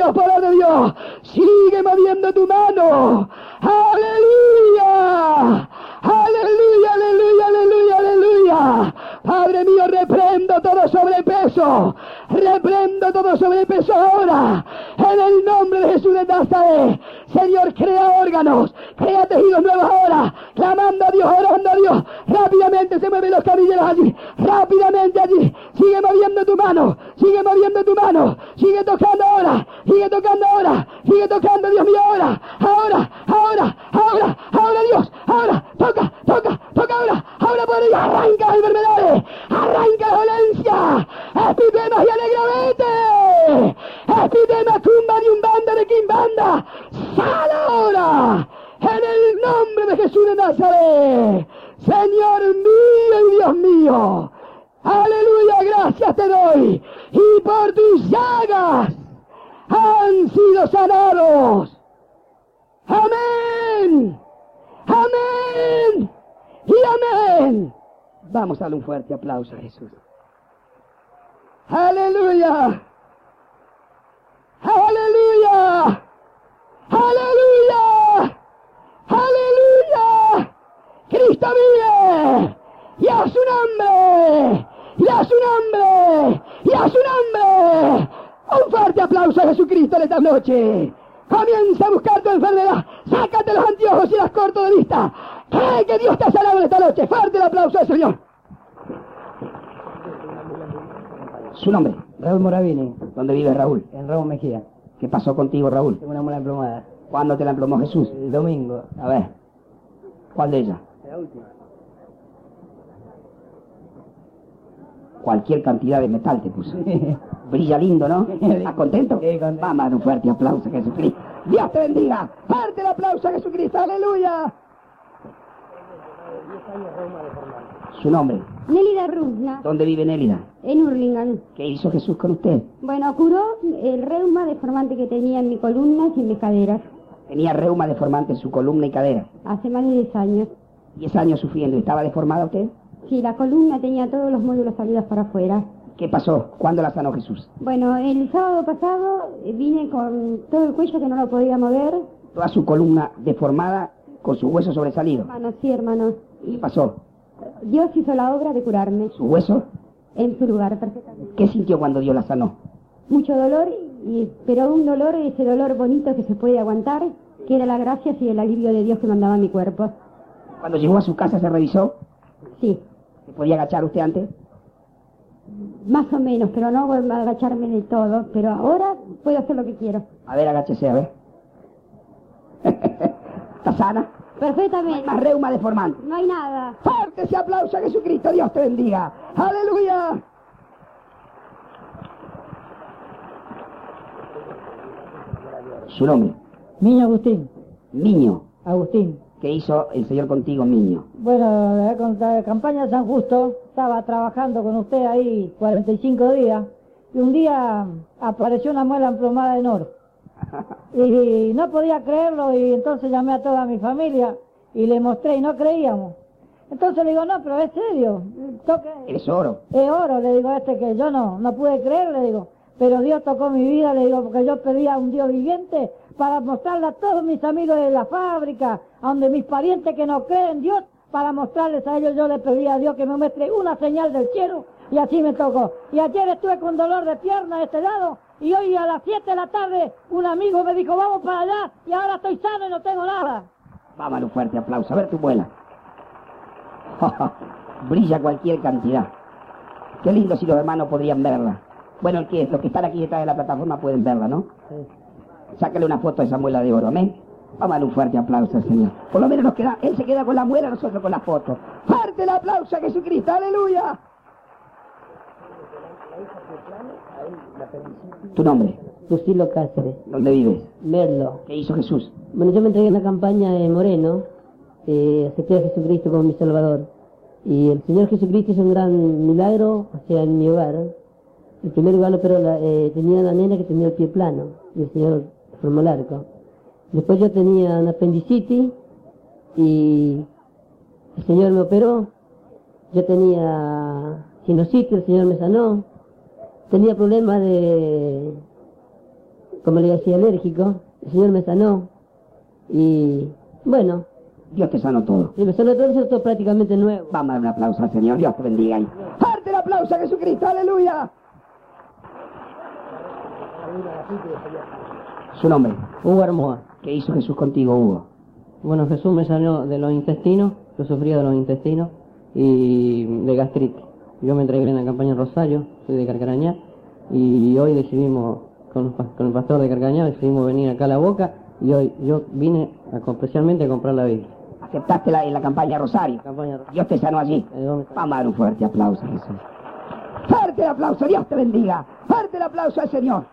Dios, poder de Dios. Sigue moviendo tu mano. ¡Aleluya! ¡Aleluya, aleluya, aleluya, aleluya! Padre mío, reprendo todo sobrepeso. Reprendo todo sobrepeso ahora. En el nombre de Jesús de Nazaret. Señor, crea órganos. Crea tejidos nuevos ahora. Clamando a Dios, orando a Dios. Rápidamente se mueven los cabilleros allí. Rápidamente allí. Sigue moviendo tu mano. Sigue moviendo tu mano. Sigue tocando ahora. Sigue tocando ahora. Sigue tocando, Dios mío, ahora. Ahora, ahora, ahora, ahora, Dios. Ahora. Toca, toca, toca ahora. Ahora por ahí. Arranca las enfermedades. Arranca la dolencia. Epidemas y alegramente. Epidemas, cumba de umbanda de quimbanda. Sal ahora. En el nombre de Jesús de Nazaret. Señor mío y Dios mío. Aleluya, gracias te doy. Y por tus llagas han sido sanados. Amén. Amén. Y amén. Vamos a darle un fuerte aplauso a Jesús. Aleluya. Aleluya. Aleluya. Aleluya. Cristo vive. Y a su nombre. Y a su nombre. Y a su nombre. Un fuerte aplauso a Jesucristo en esta noche. Comienza a buscar tu enfermedad. Sácate los anteojos y las corto de vista. Cree que Dios te ha sanado en esta noche. Fuerte el aplauso al Señor. Su nombre. Raúl Moravini. ¿Dónde vive Raúl? En Ramos Mejía. ¿Qué pasó contigo, Raúl? Tengo una muela emplomada. ¿Cuándo te la emplomó Jesús? El domingo. A ver. ¿Cuál de ellas? La última. Cualquier cantidad de metal te puso. Brilla lindo, ¿no? ¿Estás contento? Sí, contento. Vamos a dar un fuerte aplauso a Jesucristo. Dios te bendiga. Fuerte el aplauso a Jesucristo. Aleluya. Su nombre. Nélida Rusna, ¿Dónde vive Nélida? en Hurlingham. ¿Qué hizo Jesús con usted? Bueno, curó el reuma deformante que tenía en mi columna y en mis caderas Tenía reuma deformante en su columna y cadera. hace más de 10 años. 10 años sufriendo. ¿Estaba deformada usted? Sí, la columna tenía todos los módulos salidos para afuera. ¿Qué pasó? ¿Cuándo la sanó Jesús? Bueno, el sábado pasado vine con todo el cuello que no lo podía mover. Toda su columna deformada con su hueso sobresalido. Hermanos, sí, hermanos. ¿Qué pasó? Dios hizo la obra de curarme ¿Su hueso? en su lugar perfectamente. ¿Qué sintió cuando Dios la sanó? Mucho dolor, pero un dolor, ese dolor bonito que se puede aguantar, que era la gracia y el alivio de Dios que mandaba a mi cuerpo. Cuando llegó a su casa se revisó. Sí. ¿Se podía agachar usted antes? Más o menos, pero no voy a agacharme del todo. Pero ahora puedo hacer lo que quiero. A ver, agáchese, a ver. ¿Está sana? Perfectamente. Más reuma deformante. No hay nada. Fuerte ese aplauso a Jesucristo. Dios te bendiga. Aleluya. Su nombre. Miño Agustín. Niño. Agustín. ¿Qué hizo el Señor contigo, niño? Bueno, le voy a contar, campaña San Justo, estaba trabajando con usted ahí 45 días, y un día apareció una muela emplomada en oro. Y no podía creerlo, y entonces llamé a toda mi familia, y le mostré, y no creíamos. Entonces le digo, no, pero es serio, Es oro. es oro, le digo que yo no pude creer, le digo, pero Dios tocó mi vida, le digo, porque yo pedía a un Dios viviente para mostrarle a todos mis amigos de la fábrica, a donde mis parientes que no creen en Dios, para mostrarles a ellos, yo le pedí a Dios que me muestre una señal del cielo, y así me tocó. Y ayer estuve con dolor de pierna de este lado, y hoy a las 7 de la tarde un amigo me dijo, vamos para allá, y ahora estoy sano y no tengo nada. Vamos, un fuerte aplauso. A ver tu muela. Brilla cualquier cantidad. Qué lindo si los hermanos podrían verla. Bueno, los que están aquí detrás de la plataforma pueden verla, ¿no? Sí. Sácale una foto a esa muela de oro, amén. Vamos a darle un fuerte aplauso al Señor. Por lo menos él se queda con la muela, nosotros con la foto. ¡Fuerte el aplauso a Jesucristo! ¡Aleluya! ¿Tu nombre? Lucilo Cáceres, ¿Dónde vives? Merlo. ¿Qué hizo Jesús? Bueno, yo me entregué en la campaña de Moreno, acepté a Jesucristo como mi Salvador. Y el Señor Jesucristo hizo un gran milagro, o sea, en mi hogar. En primer lugar, pero tenía una nena que tenía el pie plano, y el Señor formó el arco. Después yo tenía una apendicitis, y el Señor me operó. Yo tenía sinusitis, el Señor me sanó. Tenía problemas de como le decía, alérgico. El Señor me sanó. Y bueno, Dios te sanó todo. y me sanó todo, eso todo prácticamente nuevo. Vamos a dar un aplauso al Señor. Dios te bendiga. ¡Fuerte el aplauso a Jesucristo! ¡Aleluya! Su nombre. Hugo Armoa. ¿Qué hizo Jesús contigo, Hugo? Bueno, Jesús me sanó de los intestinos, yo sufría de los intestinos y de gastritis. Yo me entregué en la campaña en Rosario, soy de Carcarañá, y hoy decidimos, con el pastor de Carcarañá, decidimos venir acá a La Boca, y hoy yo vine especialmente a comprar la Biblia. ¿Aceptaste en la campaña Rosario? Campaña Rosario. Dios te sanó allí. Vamos a dar un fuerte aplauso a Jesús. ¡Fuerte el aplauso! ¡Dios te bendiga! ¡Fuerte el aplauso al Señor!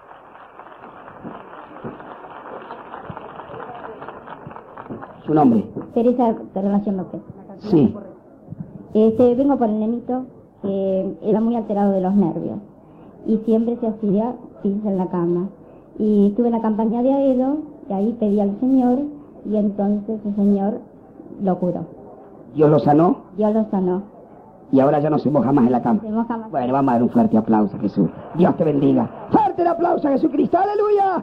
¿Su nombre? Teresa de Relación López. Sí. Vengo por el nenito que era muy alterado de los nervios y siempre se hacía pis en la cama. Y estuve en la campaña de Aedo y ahí pedí al Señor y entonces el Señor lo curó. ¿Dios lo sanó? Dios lo sanó. Y ahora ya no se moja más en la cama. Se moja más. Bueno, vamos a dar un fuerte aplauso a Jesús. Dios te bendiga. ¡Fuerte el aplauso a Jesucristo! ¡Aleluya!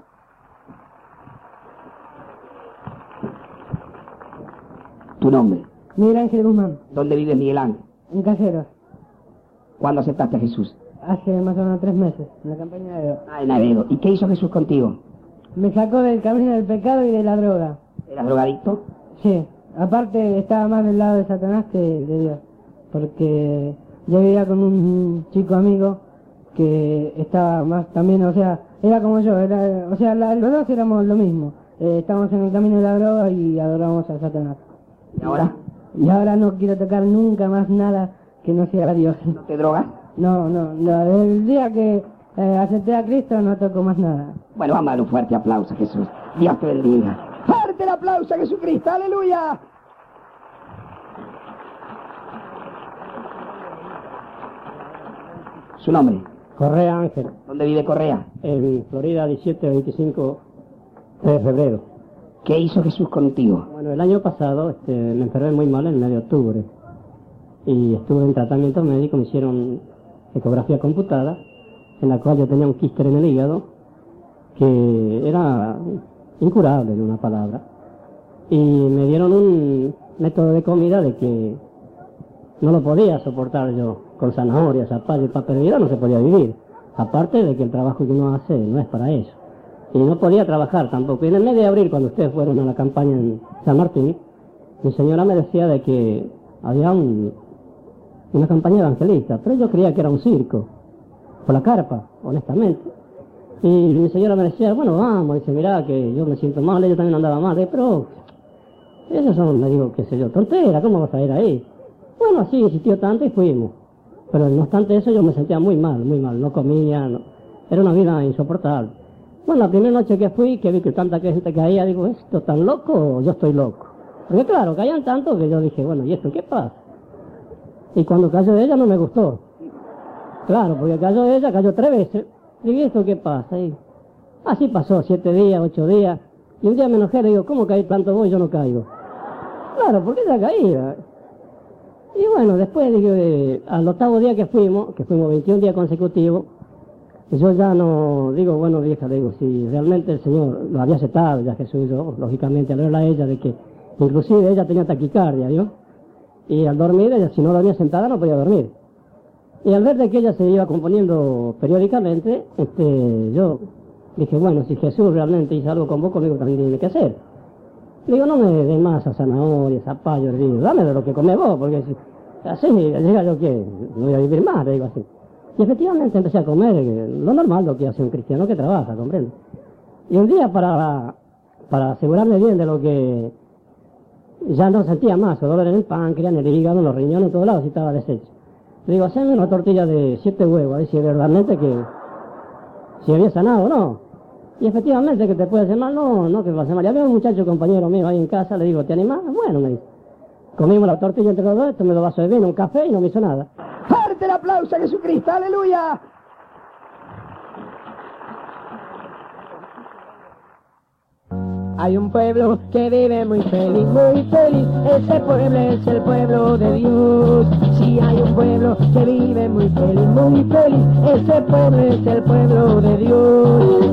¿Tu nombre? Miguel Ángel Guzmán, ¿Dónde vives, Miguel Ángel? en Caseros, ¿Cuándo aceptaste a Jesús? hace más o menos 3 meses, en la campaña de... En Aedo. ¿Y qué hizo Jesús contigo? Me sacó del camino del pecado y de la droga. ¿Eras drogadicto? Sí, aparte estaba más del lado de Satanás que de Dios, porque yo vivía con un chico amigo que estaba más también, o sea, era como yo, los dos éramos lo mismo. Estábamos en el camino de la droga y adorábamos a Satanás. ¿Y ahora? Y ahora no quiero tocar nunca más nada que no sea Dios. ¿No te drogas? No, el día que acepté a Cristo no toco más nada. Bueno, vamos a dar un fuerte aplauso a Jesús. Dios te bendiga. ¡Fuerte el aplauso a Jesucristo! ¡Aleluya! ¿Su nombre? Correa Ángel, ¿Dónde vive Correa? en Florida, 17-25 de febrero. ¿Qué hizo Jesús contigo? Bueno, el año pasado me enfermé muy mal en el mes de octubre y estuve en tratamiento médico, me hicieron ecografía computada, en la cual yo tenía un quíster en el hígado que era incurable, en una palabra, y me dieron un método de comida de que no lo podía soportar yo, con zanahorias, zapallo y papel de vida no se podía vivir, aparte de que el trabajo que uno hace no es para eso. Y no podía trabajar tampoco. Y en el mes de abril, cuando ustedes fueron a la campaña en San Martín, mi señora me decía de que había una campaña evangelista, pero yo creía que era un circo, por la carpa, honestamente. Y mi señora me decía, bueno, vamos, dice, mirá que yo me siento mal, ella también andaba mal, pero esos son, me digo, qué sé yo, tonteras, ¿cómo vas a ir ahí? Bueno, así insistió tanto y fuimos. Pero no obstante eso yo me sentía muy mal, no comía, era una vida insoportable. Bueno, la primera noche que fui, que vi que tanta gente caía, digo, ¿esto es tan loco o yo estoy loco? Porque claro, caían tanto que yo dije, bueno, ¿y esto qué pasa? Y cuando cayó ella no me gustó. Claro, porque cayó ella, cayó 3 veces. Digo, ¿y esto qué pasa? Y así pasó, 7 días, 8 días. Y un día me enojé, le digo, ¿cómo caí tanto vos y yo no caigo? Claro, porque ella caía. Y bueno, después, digo, al 8º día que fuimos 21 días consecutivos, yo ya no digo, bueno, vieja, digo, si realmente el Señor lo había aceptado, ya Jesús, yo, lógicamente, al verla a ella, de que inclusive ella tenía taquicardia, ¿yo? Y al dormir, ella si no dormía sentada no podía dormir. Y al ver de que ella se iba componiendo periódicamente, yo dije, bueno, si Jesús realmente hizo algo con vos, conmigo también tiene que hacer. Digo, no me des más a zanahoria, zapallo, digo, dame de lo que comés vos, porque si así llega yo que no voy a vivir más, le digo así. Y efectivamente empecé a comer lo normal, lo que hace un cristiano que trabaja, ¿comprende? Y un día para asegurarme bien de lo que ya no sentía más, dolor en el páncreas, en el hígado, en los riñones, en todos lados, y estaba deshecho. Le digo, haceme una tortilla de 7 huevos, a ver si verdaderamente que si había sanado o no. Y efectivamente que te puede hacer mal, no que me hace mal. Y había un muchacho compañero mío ahí en casa, le digo, ¿te animás? Bueno, me dice. Comimos la tortilla entre los dos, tomé 2 vasos de vino, un café y no me hizo nada. ¡Fuerte el aplauso a Jesucristo! ¡Aleluya! Hay un pueblo que vive muy feliz, ese pueblo es el pueblo de Dios. Sí, hay un pueblo que vive muy feliz, ese pueblo es el pueblo de Dios. Y ese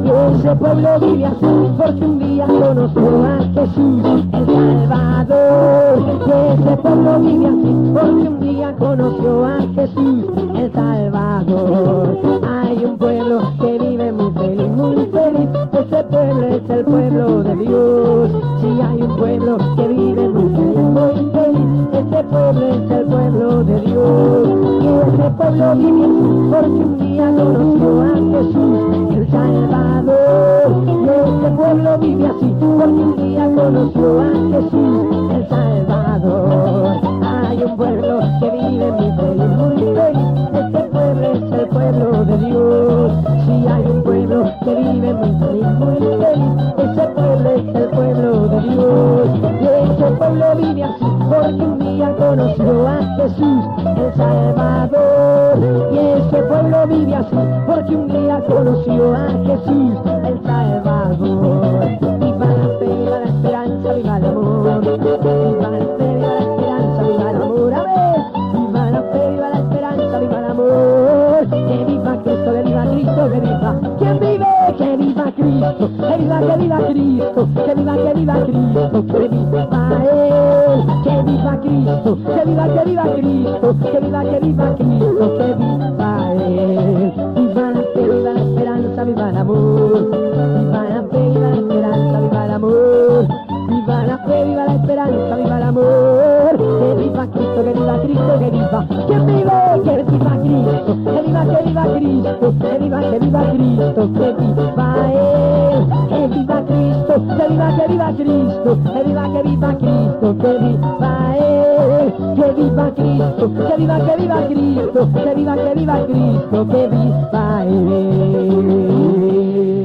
ese pueblo vive así porque un día conoció a Jesús el Salvador. Y ese pueblo vive así porque un día conoció a Jesús el Salvador. Hay un pueblo que vive muy feliz, muy feliz. Ese pueblo es el pueblo de Dios. Si hay un pueblo que vive muy feliz, muy feliz, ese pueblo es el pueblo de Dios. Y ese pueblo vive así porque un día conoció a Jesús el Salvador. Y ese pueblo vive así porque un día conoció a Jesús el Salvador. Hay un pueblo que vive muy feliz, muy feliz. Ese pueblo es el pueblo de Dios. Si hay un pueblo que vive muy feliz, muy feliz, ese pueblo es el pueblo de Dios. Y ese pueblo vive así porque un día conoció a Jesús el Salvador. Y ese pueblo vive así porque un día conoció a Jesús el Salvador. Viva la fe, viva la esperanza, viva el amor. Viva la fe, viva la esperanza, viva el amor. A ver, viva la fe, viva la esperanza, viva el amor. Que viva Cristo, que viva Cristo, que viva. ¿Quién vive? Que viva Cristo, que viva Cristo, que viva Cristo, que viva Él. Que viva Cristo, que viva Cristo, que viva Cristo, que viva Él. Viva la fe, viva la esperanza, viva el amor. Viva la fe, viva la esperanza, viva el amor. Viva la fe, viva la esperanza, viva el amor. Que viva Cristo, que viva Cristo, que viva. ¿Quién vive? Que viva Cristo, que viva Cristo, que viva Cristo, que viva Él. Que viva Cristo, que viva Cristo, que viva Cristo, que viva Él. Que viva Cristo, que viva Cristo, que viva Cristo, que viva Él.